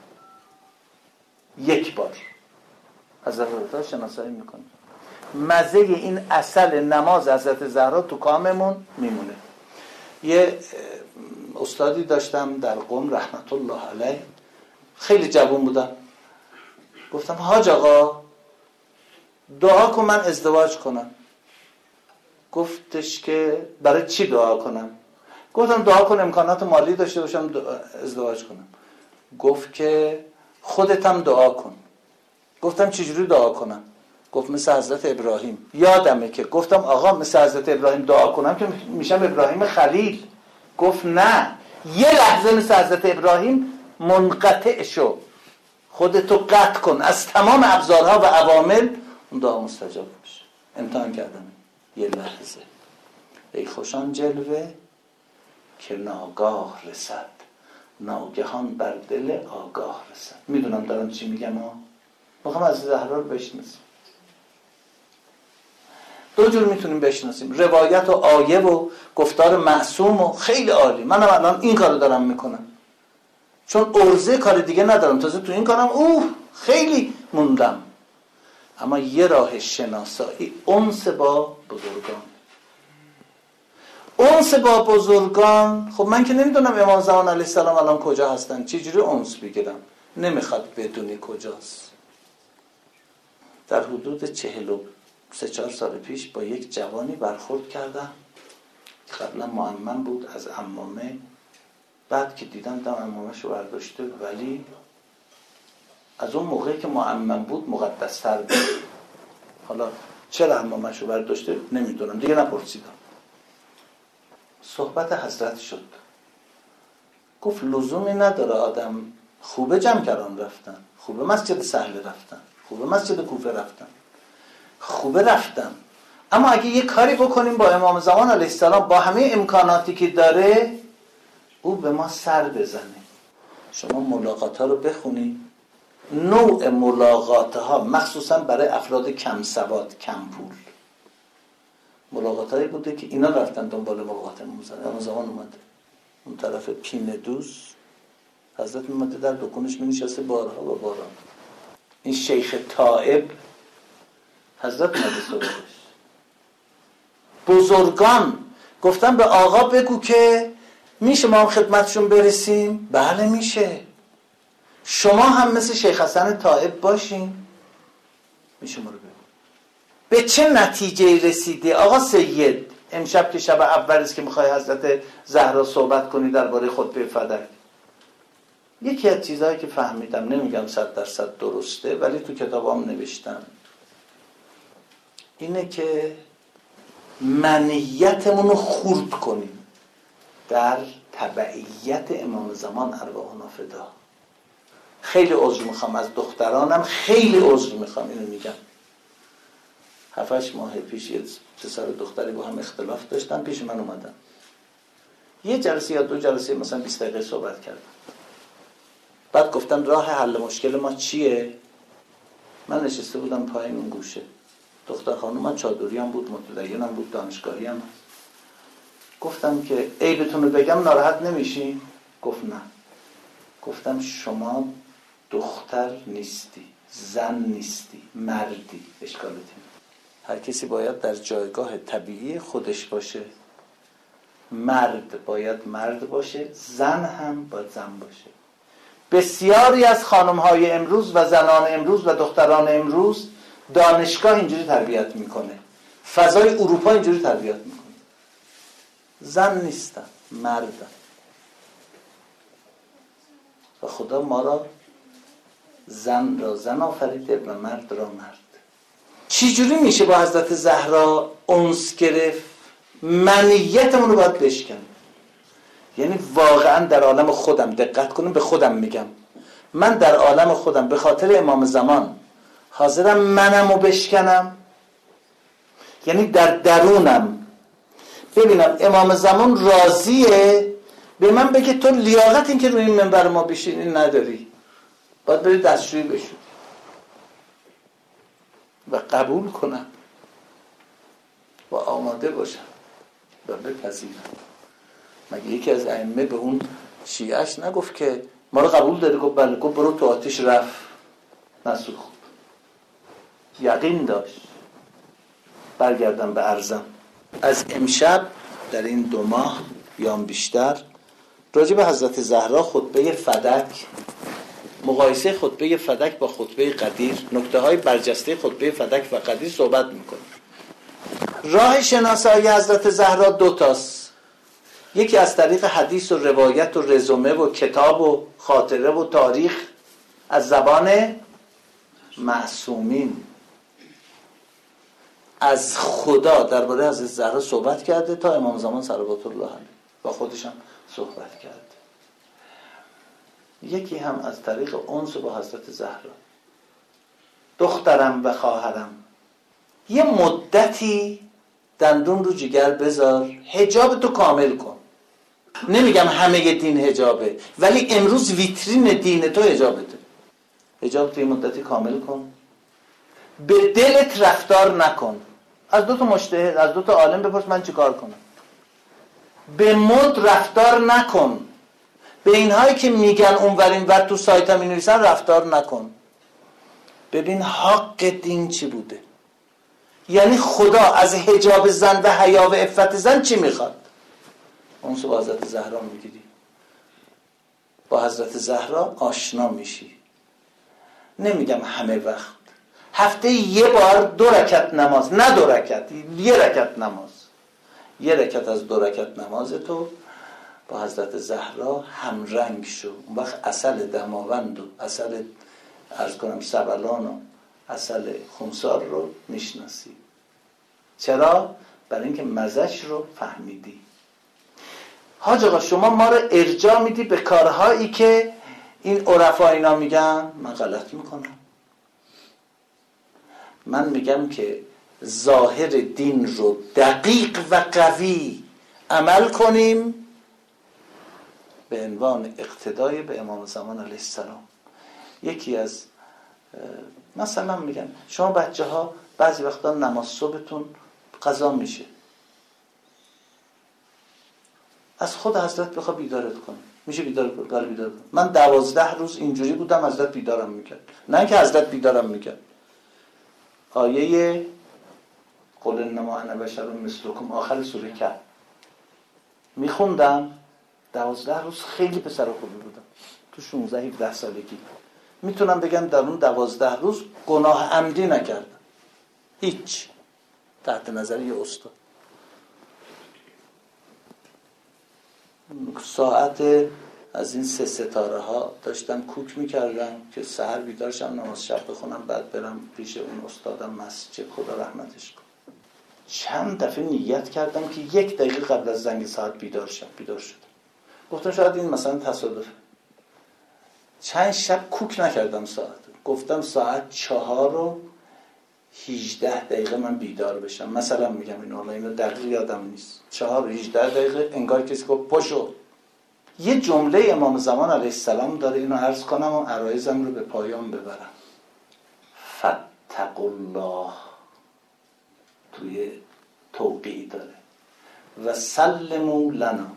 یک بار حضرت زهرا شناسایی میکنیم. مزه این عسل نماز حضرت زهرا تو کاممون میمونه. یه استادی داشتم در قم رحمت الله علیه، خیلی جوان بودم. گفتم حاج آقا دعا کن من ازدواج کنم. گفتش که برای چی دعا کنم؟ گفتم دعا کن امکانات مالی داشته باشم ازدواج کنم. گفت که خودت هم دعا کن. گفتم چجوری دعا کنم؟ گفت مثل حضرت ابراهیم. یادمه که گفتم آقا مثل حضرت ابراهیم دعا کنم که میشم ابراهیم خلیل. گفت نه، یه لحظه مثل حضرت ابراهیم منقطع شو، خودتو قطع کن از تمام ابزارها و عوامل، اون دعا مستجاب بشه. امتحان کردم یه لحظه. ای خوشان جلوه که ناگاه رسد، ناگهان بر دل آگاه رسد. میدونم دارم چی میگم ها. میخوام از زهرا رو بشناسیم. دو جور میتونیم بشناسیم، روایت و آیه و گفتار معصوم و خیلی عالی. من الان این کارو دارم میکنم چون ارزه کار دیگه ندارم، تازه تو این کارم اوه خیلی موندم. اما یه راه شناسایی انس با بزرگان. انس با بزرگان، خب من که نمیدونم امام زمان علیه السلام الان کجا هستن، چجوری انس بگیرم؟ نمیخواد بدونی کجاست. در حدود چهل و سه چهار سال پیش با یک جوانی برخورد کردم، قبلا معمم بود از عمامه. بعد که دیدم دم عمامش رو برداشته، ولی از اون موقعی که معمم بود مقدستر بود. حالا چرا عمامش رو برداشته نمیدونم، دیگه نپرسیدم. صحبت حضرت شد. گفت لزومی نداره آدم خوبه جمکران رفتن، خوبه مسجد سهل رفتن، خوبه مسجد کوفه رفتن، خوبه رفتن، اما اگه یه کاری بکنیم با امام زمان علیه السلام با همه امکاناتی که داره، او به ما سر بزنه. شما ملاقات ها رو بخونید، نوع ملاقات ها مخصوصا برای افراد کم سواد کم پول، ملاقات هایی بوده که اینا رفتن دنبال ملاقات امام زمان. امام زمان اومده اون طرف پین دوز، حضرت اومده در دکونش می نشسته بارها و بارها. این شیخ طائب حضرت اومده صحبتش. بزرگان گفتن به آقا بگو که میشه ما هم خدمتشون برسیم؟ بله میشه. شما هم مثل شیخ حسن طائب باشین؟ میشه ما رو بگو. به چه نتیجه رسیدی آقا سید؟ امشب که شب اول است که میخوای حضرت زهرا صحبت کنی درباره خطبه فدک. یکی از چیزهایی که فهمیدم، نمیگم صد درصد درسته ولی تو کتابام نوشتم، اینه که منیتمون رو خورد کنیم در تبعیت امام زمان ارواحنا فدا. خیلی عذر میخوام از دخترانم، خیلی عذر میخوام، اینو میگم. هفتش ماه پیش یه پسر دختری با هم اختلاف داشتن، پیش من اومدن، یه جلسه یا دو جلسه مثلا بیست دقیقه صحبت کردن. بعد گفتن راه حل مشکل ما چیه؟ من نشسته بودم پایین اون گوشه، دختر خانم من چادری هم بود، متدین هم بود، دانشگاهی هم. گفتم که عیبتون رو بگم ناراحت نمیشین؟ گفت نه. گفتم شما دختر نیستی، زن نیستی، مردی. اشکالتی هر کسی باید در جایگاه طبیعی خودش باشه. مرد باید مرد باشه، زن هم باید زن باشه. بسیاری از خانم‌های امروز و زنان امروز و دختران امروز دانشگاه اینجوری تربیت میکنه، فضای اروپا اینجوری تربیت میکنه. زن نیستن، مردن. و خدا ما را زن را زن آفریده و مرد را مرد. چی جوری میشه با حضرت زهرا انس گرفت؟ منیتمون رو باید بشکنیم. یعنی واقعا در عالم خودم دقت کنیم، به خودم میگم، من در عالم خودم به خاطر امام زمان حاضرم منم رو بشکنم. یعنی در درونم ببینم امام زمان راضیه به من بگه تو لیاقت این که روی این منبر ما بشینی نداری، باید بری دستشویی بشو و قبول کنم و آماده باشم و بپذیرم. مگه یکی از ائمه به اون شیعهش نگفت که ما رو قبول داری؟ گفت بله. گفت برو تو آتیش. رفت نسوخت، یقین داشت. برگردم به عرضم. از امشب در این دو ماه یا بیشتر راجع به حضرت زهرا خطبه فدک، مقایسه خطبه فدک با خطبه قدیر، نکته های برجسته خطبه فدک و قدیر صحبت میکنه. راه شناسایی حضرت زهرا دو تاست. یکی از طریق حدیث و روایت و رزومه و کتاب و خاطره و تاریخ از زبان معصومین. از خدا درباره حضرت زهرا صحبت کرده تا امام زمان صلوات الله علیه، با خودش هم صحبت کرده. یکی هم از طریق انس با حضرت زهرا. دخترم و خواهرم، یه مدتی دندون رو جگر بذار، حجاب تو کامل کن. نمیگم همه دین حجابه، ولی امروز ویترین دین تو حجابته. حجاب تو یه مدتی کامل کن. به دلت رفتار نکن. از دو تا مجتهد، از دو تا عالم بپرس من چی کار کنم. به مد رفتار نکن. به اینهایی که میگن اونور اینور تو سایت هم مینویسن رفتار نکن. ببین حق دین چی بوده. یعنی خدا از حجاب زن و حیا و عفت زن چی میخواد؟ اون سو با حضرت زهرا میگیری، با حضرت زهرا آشنا میشی. نمیگم همه وقت، هفته یه بار دو رکعت نماز، نه دو رکعت، یه رکعت نماز، یه رکعت از دو رکعت نماز تو با حضرت زهرا همرنگ شو. اون وقت عسل دماوند و عسل عرض کنم سبلان و عسل خمسار رو میشناسی. چرا؟ برای اینکه مزش رو فهمیدی. حاج آقا شما ما رو ارجاع میدی به کارهایی که این عرفا اینا میگن. من غلط میکنم. من میگم که ظاهر دین رو دقیق و قوی عمل کنیم به عنوان اقتدای به امام زمان علیه السلام. یکی از مثلا میگم شما بچه ها بعضی وقتا نماز صبحتون قضا میشه، از خود حضرت بخوا بیدارت کنه. میشه بیدار کنه؟ بیدار کنه. من دوازده روز اینجوری بودم حضرت بیدارم میکرد. نه اینکه حضرت بیدارم میکرد. آیه قل انما انا بشر مثلکم آخر سوره کهف میخوندم. دوازده روز خیلی پسر خوبی بودم تو شانزده هفده سالگی. میتونم بگم در اون دوازده روز گناه عمدی نکردم، هیچ، تحت نظر یه استاد. ساعت از این سه ستاره ها داشتم کوک میکردم که سحر بیدار شم نماز شب بخونم، بعد برم پیش اون استادم مسجد، خدا رحمتش کن. چند دفعه نیت کردم که یک دقیقه قبل از زنگ ساعت بیدار شم. بیدار شدم. گفتم شاید این مثلا تصادفه. چند شب کوک نکردم ساعت. گفتم ساعت چهار و هیجده دقیقه من بیدار بشم. مثلا میگم این حالا اینو دقیق یادم نیست. چهار و هیجده دقیقه انگار کسی گفت پاشو. یه جمله امام زمان علیه السلام داره، اینو عرض کنم و عرایزم رو به پایان ببرم. فاتقوا الله توی توقیع داره و سلموا لنا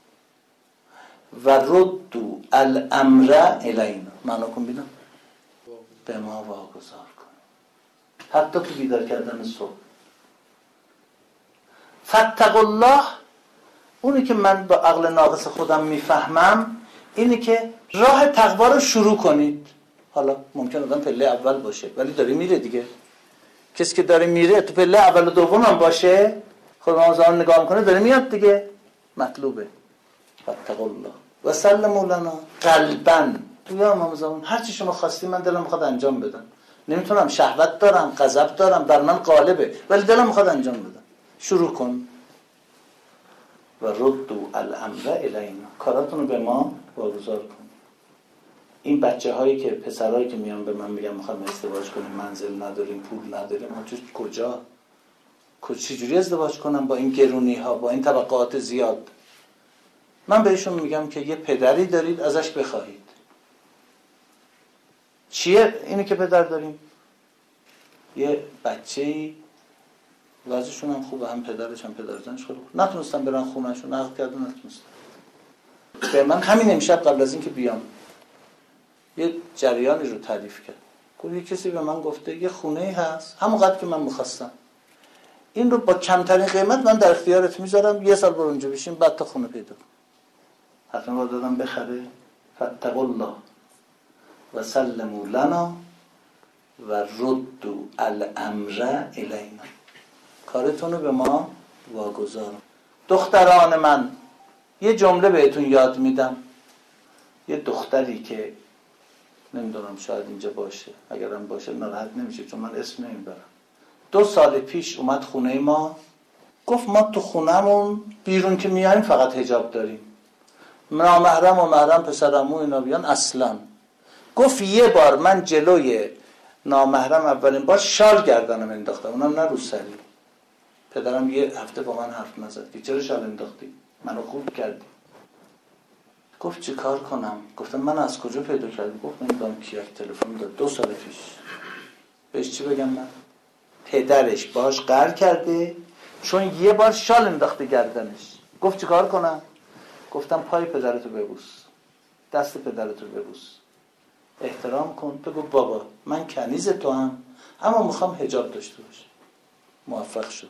و ردوا الامر الینا. معنا کن بینم به ما واگذار کن. حتی تو بیدار کردن صبح. فاتقوا الله، اونی که من با عقل ناقص خودم میفهمم اینه که راه تقوا رو شروع کنید. حالا ممکن آدم پله اول باشه ولی داره میره دیگه. کسی که داره میره تو پله اول و دوم هم باشه، خدا زمان نگاه میکنه داره میاد دیگه. مطلوبه فاتقوا الله و سلموا لنا قلبا. تو یا امام زمان هر چی شما خواستی من دلم میخواد انجام بدم. نمیتونم، شهوت دارم، غضب دارم، بر من غالبه، ولی دلم میخواد انجام بدم. شروع کن. و ردوا الامر الینا، کاراتون رو به ما واگذار کن. این بچه هایی که پسرایی که میان به من میگن میخوایم ازدواج کنیم، منزل نداریم، پول نداریم، ما کجا چجوری ازدواج کنم با این گرونی ها، با این طبقات زیاد؟ من بهشون میگم که یه پدری دارید ازش بخواهید. چیه اینی که پدر داریم؟ یه بچه‌ای وضعشون هم خوبه، هم پدرش هم پدرزنش خوبه، نتونستن برن خونهشون، نقد کردن نتونستن. به من همین امشب قبل از این که بیام یه جریانی رو تعریف کرد. گفت یه کسی به من گفته یه خونه‌ای هست همونقدر که من می‌خواستم، این رو با کمترین قیمت من در اختیارت میذارم، یه سال برو اونجا بشین بعد تا خونه پیدا کن. حتما باید دادم بخره. فاتقوا الله و سلموا لنا و ردوا الامر الینا. کارتون رو به ما واگذارم. دختران من، یه جمله بهتون یاد میدم. یه دختری که نمیدونم شاید اینجا باشه، اگرم باشه ناراحت نمیشه چون من اسم نمیبرم، دو سال پیش اومد خونه ما، گفت ما تو خونمون بیرون که میایم فقط حجاب داریم، نامحرم و محرم پسرمو اینا بیان اصلا. گفت یه بار من جلوی نامحرم اولین بار شال گردنم انداختم، اونم نه رو سری. پدرم یه هفته با من حرف نزد که چرا شال انداختی، منو خوب کردی. گفت چی کار کنم؟ گفتم من از کجا پیدا کردی؟ گفت نمیدونم کیک تلفن داد دو سال پیش. بهش چی بگم من؟ پدرش باش قهر کرده چون یه بار شال انداخته گردنش. گفت چی کار کنم؟ گفتم پای پدرتو ببوس، دست پدرتو ببوس، احترام کن. تو گفت بابا من کنیز تو هم اما میخوام حجاب داشته باشه. موفق شد،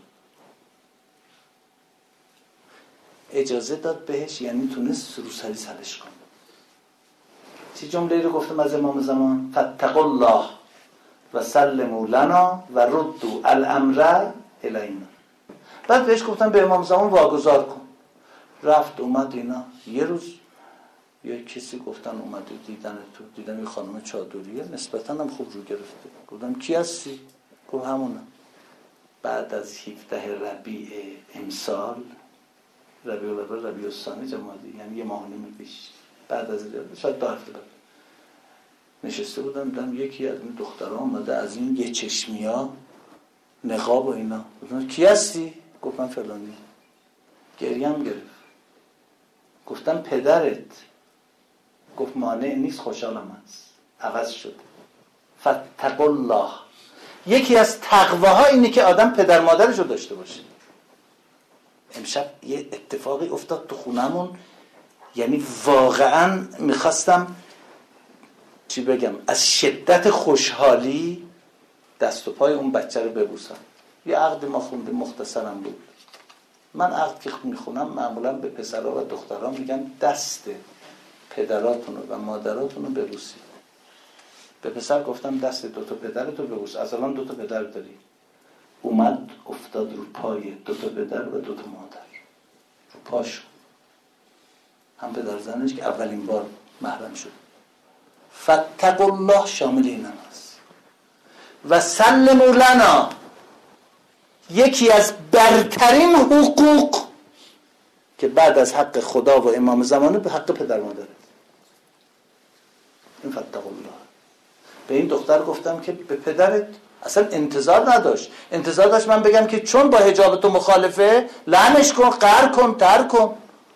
اجازه داد بهش، یعنی تونست روسری سرش کن. چی جمله رو گفتم از امام زمان؟ فاتقوا الله و سلموا لنا و ردوا الامر الینا. بعد بهش گفتم به امام زمان واگذار کن. رفت اومد اینا. یه روز یه کسی گفتن اومده دیدن تو، دیدم یه خانم چادریه نسبتاً هم خوب رو گرفته. گفتم کی هستی؟ گفت همونم. بعد از هفده ربیع امسال، ربیع الاول ربیع الثانی جمادی، یعنی یه ماه و نیم پیش، بعد از شاید دو هفته بعد نشسته بودم، دیدم یکی از این دخترها اومده از این یه چشمیا نقاب و اینا. گفتم کی هستی؟ گفت من فلانی. گریم گرفت. گفتم پدرت. گفت مانع نیست، خوشحالم هست، عوض شد. فاتقوا الله. یکی از تقواها اینه که آدم پدر مادرشو داشته باشه. امشب یه اتفاقی افتاد تو خونمون، یعنی واقعا میخواستم چی بگم، از شدت خوشحالی دست و پای اون بچه رو ببوسم. یه عقد ما خوندیم مختصرم بود. من عقد که میخونم معمولا به پسرها و دخترها میگم دست پدراتونو و مادراتونو ببوسید. به پسر گفتم دست دوتا پدرتو ببوس، از الان دوتا پدر داری. اومد افتاد رو پای دوتا پدر و دوتا مادر، رو پاشو، هم پدر زنش که اولین بار محرم شد. فاتقوا الله شامل این هم هست. و سلموا لنا، یکی از برترین حقوق که بعد از حق خدا و امام زمانه به حق پدر مادره. این فاتقوا الله. به این دختر گفتم که به پدرت اصلا انتظار نداشت، انتظار داشت من بگم که چون با حجاب تو مخالفه لعنش کن، قهر کن، تر کن.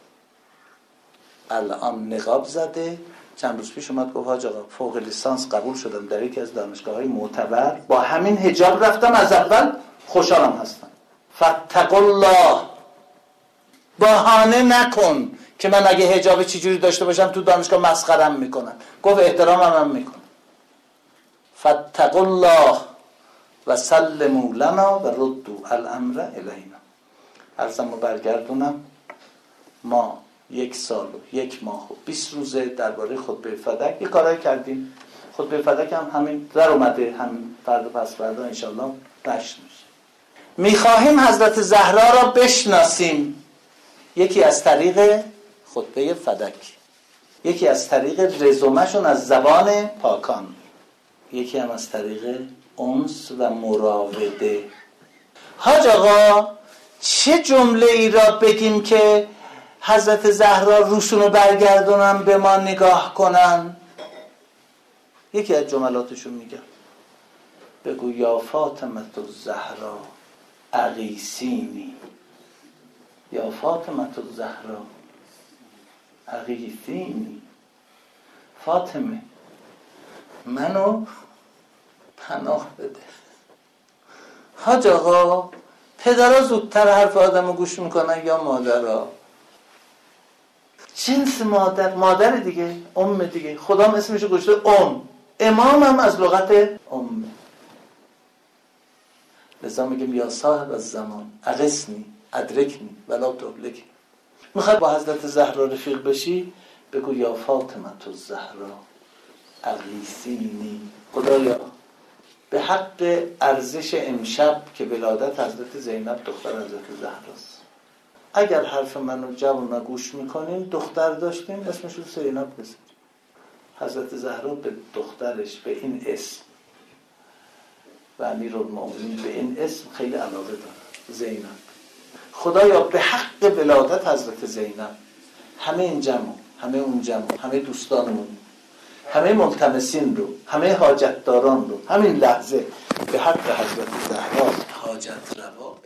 الان نقاب زده. چند روز پیش اومد گفت حاج آقا فوق لیسانس قبول شدم در یکی از دانشگاه‌های معتبر، با همین حجاب رفتم، از اول خوشحالم هستم. فاتقوا الله. بهانه نکن که من اگه حجاب چجوری داشته باشم تو دانشگاه مسخرم میکنن. گفت احترامم هم میکنن. فاتقوا الله و سلموا لنا و ردوا الامر الینا. عرضمو برگردونم. ما یک سال و یک ماه و بیست روزه درباره خطبه فدک یه کارایی کردیم. خطبه فدک هم همین در اومده، همین فردا پس فردا انشالله نشر میشه. میخواهیم حضرت زهرا را بشناسیم. یکی از طریق خطبه فدک، یکی از طریق رزومه‌شون از زبان پاکان، یکی هم از طریق انس و مراوده. حاج آقا چه جمله ای را بگیم که حضرت زهرا روشونو برگردونن به ما نگاه کنن؟ یکی از جملاتشون میگم بگو یا فاطمه الزهرا اغیثینی، یا فاطمه الزهرا اغیثینی. فاطمه منو پناه بده. حاج آقا پدرها زودتر حرف آدمو گوش میکنن یا مادرها؟ جنس مادر، مادر دیگه، ام دیگه. خدا هم اسمشو گذاشته ام. امام هم از لغت ام. لذا میگم یا صاحب از زمان اغثنی ادرکنی ولا تهلکنی. میخواد با حضرت زهرا رفیق بشی، بگو یا فاطمه الزهرا اغیثینی. خدایا به حق ارزش امشب که ولادت حضرت زینب دختر حضرت زهراست، اگر حرف منو جوونا گوش میکنین، دختر داشتین اسمش رو زینب بذارید. حضرت زهرا به دخترش به این اسم و امیرالمومنین به این اسم خیلی علاقه داره، زینب. خدایا به حق ولادت حضرت زینب همه این جمع، همه اون جمع، همه دوستانمون، همه ملتمسین رو، همه حاجتداران رو همین لحظه به حق حضرت زهرا حاجت روا